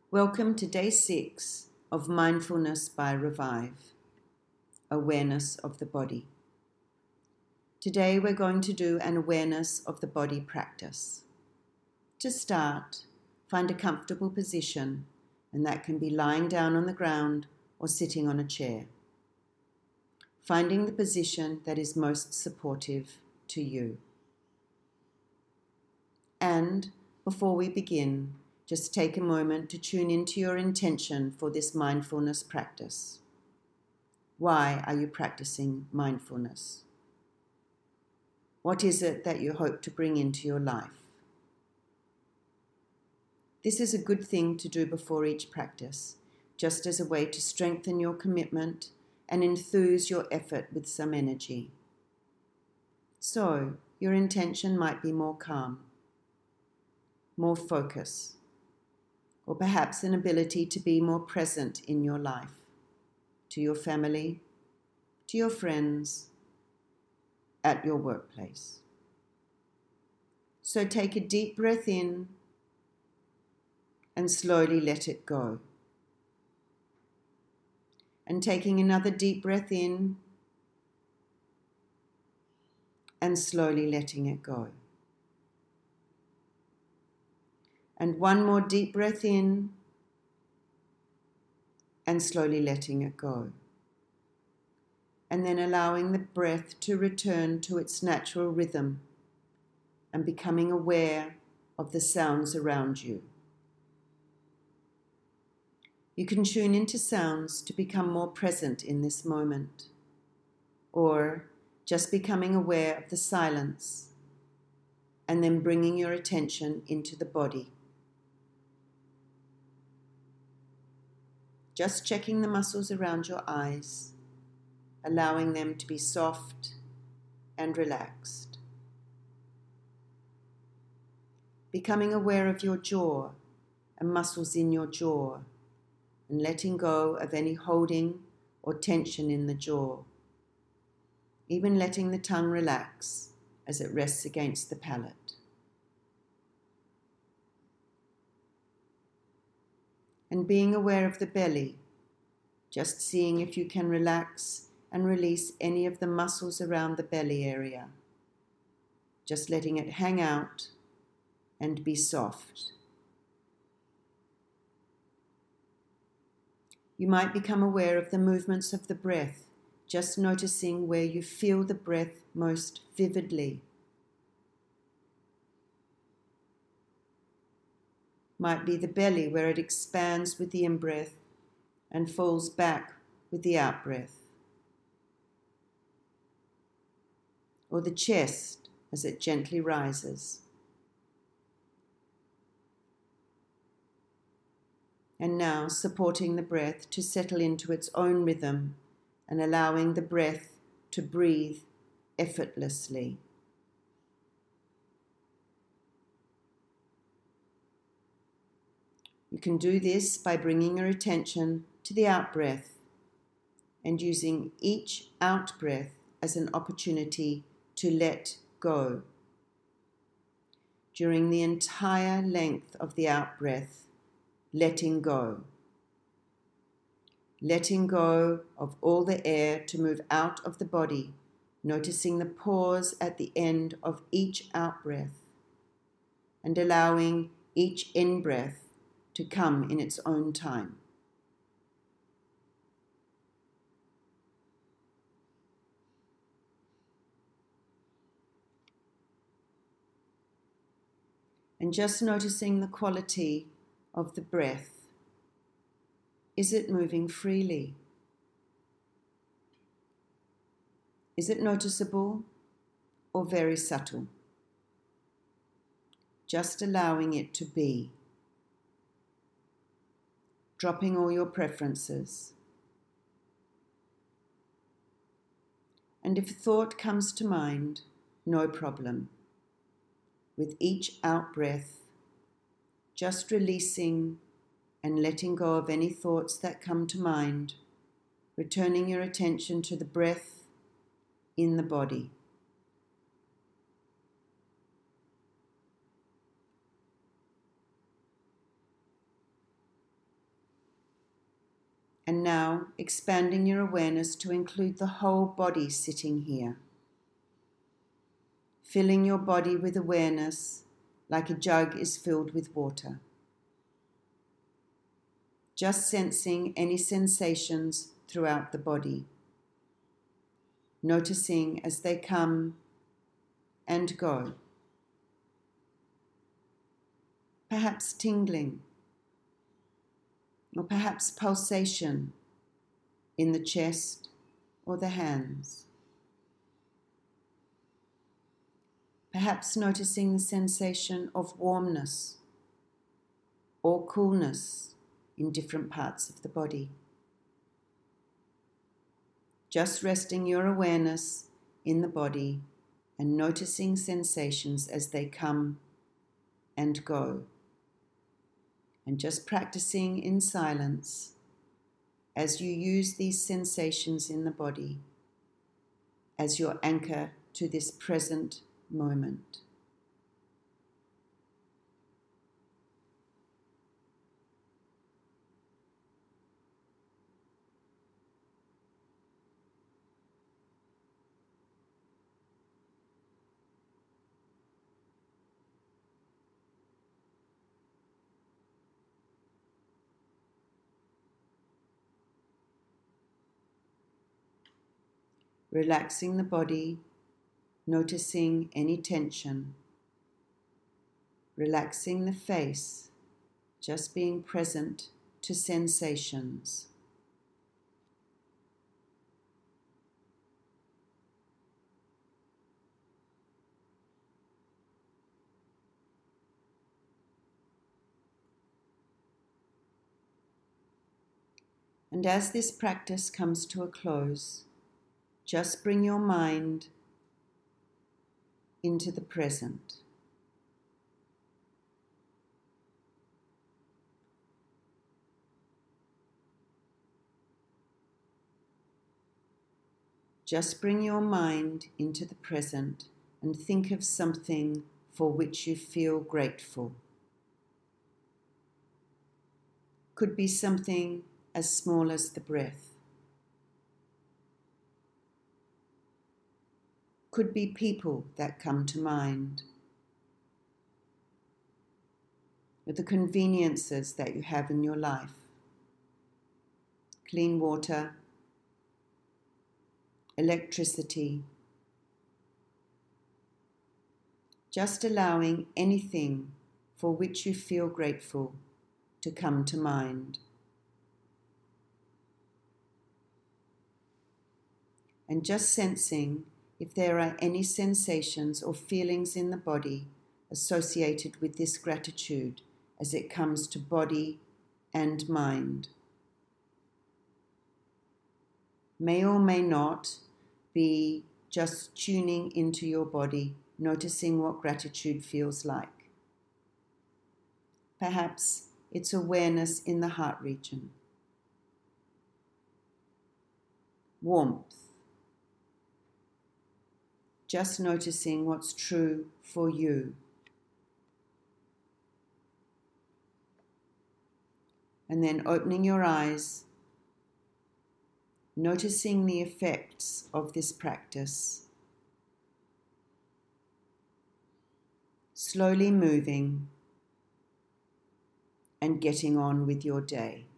Welcome to Day 6 of Mindfulness by Revive, Awareness of the Body. Today we're going to do an awareness of the body practice. To start, find a comfortable position, and that can be lying down on the ground or sitting on a chair. Finding the position that is most supportive to you. And before we begin, just take a moment to tune into your intention for this mindfulness practice. Why are you practicing mindfulness? What is it that you hope to bring into your life? This is a good thing to do before each practice, just as a way to strengthen your commitment and enthuse your effort with some energy. So, your intention might be more calm, more focus, or perhaps an ability to be more present in your life, to your family, to your friends, at your workplace. So take a deep breath in and slowly let it go. And taking another deep breath in and slowly letting it go. And one more deep breath in and slowly letting it go. And then allowing the breath to return to its natural rhythm and becoming aware of the sounds around you. You can tune into sounds to become more present in this moment, or just becoming aware of the silence and then bringing your attention into the body. Just checking the muscles around your eyes, allowing them to be soft and relaxed. Becoming aware of your jaw and muscles in your jaw, and letting go of any holding or tension in the jaw. Even letting the tongue relax as it rests against the palate. And being aware of the belly, just seeing if you can relax and release any of the muscles around the belly area. Just letting it hang out and be soft. You might become aware of the movements of the breath, just noticing where you feel the breath most vividly. Might be the belly where it expands with the in-breath and falls back with the out-breath. Or the chest as it gently rises. And now supporting the breath to settle into its own rhythm and allowing the breath to breathe effortlessly. You can do this by bringing your attention to the out-breath and using each out-breath as an opportunity to let go. During the entire length of the out-breath, letting go. Letting go of all the air to move out of the body, noticing the pause at the end of each out-breath, and allowing each in-breath to come in its own time. And just noticing the quality of the breath. Is it moving freely? Is it noticeable or very subtle? Just allowing it to be. Dropping all your preferences. And if a thought comes to mind, no problem. With each out-breath, just releasing and letting go of any thoughts that come to mind, returning your attention to the breath in the body. And now expanding your awareness to include the whole body sitting here. Filling your body with awareness like a jug is filled with water. Just sensing any sensations throughout the body. Noticing as they come and go. Perhaps tingling, or perhaps pulsation in the chest or the hands. Perhaps noticing the sensation of warmness or coolness in different parts of the body. Just resting your awareness in the body and noticing sensations as they come and go. And just practicing in silence as you use these sensations in the body as your anchor to this present moment. Relaxing the body, noticing any tension. Relaxing the face, just being present to sensations. And as this practice comes to a close, just bring your mind into the present. Just bring your mind into the present and think of something for which you feel grateful. Could be something as small as the breath. Could be people that come to mind. Or the conveniences that you have in your life. Clean water, electricity. Just allowing anything for which you feel grateful to come to mind. And just sensing if there are any sensations or feelings in the body associated with this gratitude as it comes to body and mind. May or may not be just tuning into your body, noticing what gratitude feels like. Perhaps it's awareness in the heart region. Warmth. Just noticing what's true for you. And then opening your eyes, noticing the effects of this practice. Slowly moving and getting on with your day.